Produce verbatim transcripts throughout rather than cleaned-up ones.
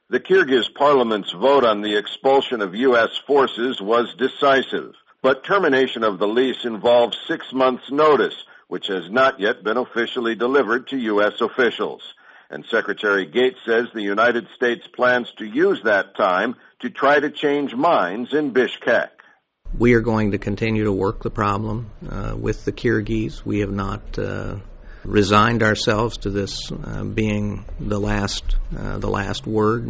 The Kyrgyz parliament's vote on the expulsion of U S forces was decisive, but termination of the lease involves six months' notice, which has not yet been officially delivered to U S officials. And Secretary Gates says the United States plans to use that time to try to change minds in Bishkek. We are going to continue to work the problem uh, with the Kyrgyz. We have not uh, resigned ourselves to this uh, being the last uh, the last word.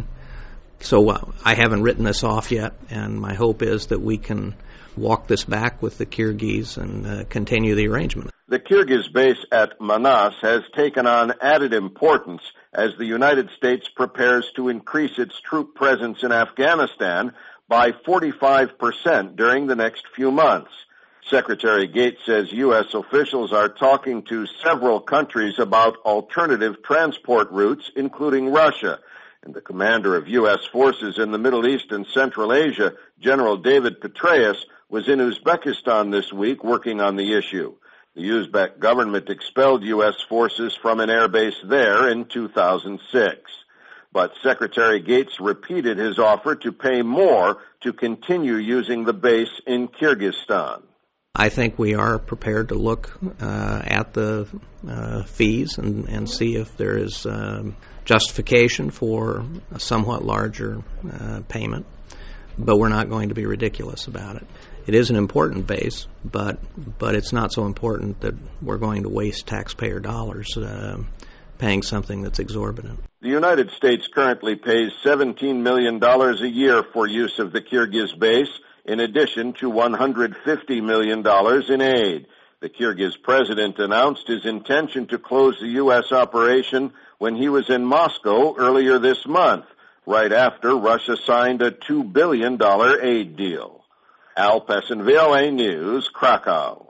So uh, I haven't written this off yet, and my hope is that we can walk this back with the Kyrgyz and uh, continue the arrangement. The Kyrgyz base at Manas has taken on added importance as the United States prepares to increase its troop presence in Afghanistan by forty-five percent during the next few months. Secretary Gates says U S officials are talking to several countries about alternative transport routes, including Russia. And the commander of U S forces in the Middle East and Central Asia, General David Petraeus, was in Uzbekistan this week working on the issue. The Uzbek government expelled U S forces from an airbase there in two thousand six. But Secretary Gates repeated his offer to pay more to continue using the base in Kyrgyzstan. I think we are prepared to look uh, at the uh, fees and, and see if there is um, justification for a somewhat larger uh, payment, but we're not going to be ridiculous about it. It is an important base, but but it's not so important that we're going to waste taxpayer dollars uh, paying something that's exorbitant. The United States currently pays seventeen million dollars a year for use of the Kyrgyz base, in addition to one hundred fifty million dollars in aid. The Kyrgyz president announced his intention to close the U S operation when he was in Moscow earlier this month, right after Russia signed a two billion dollars aid deal. Al Pesson, V O A News, Krakow.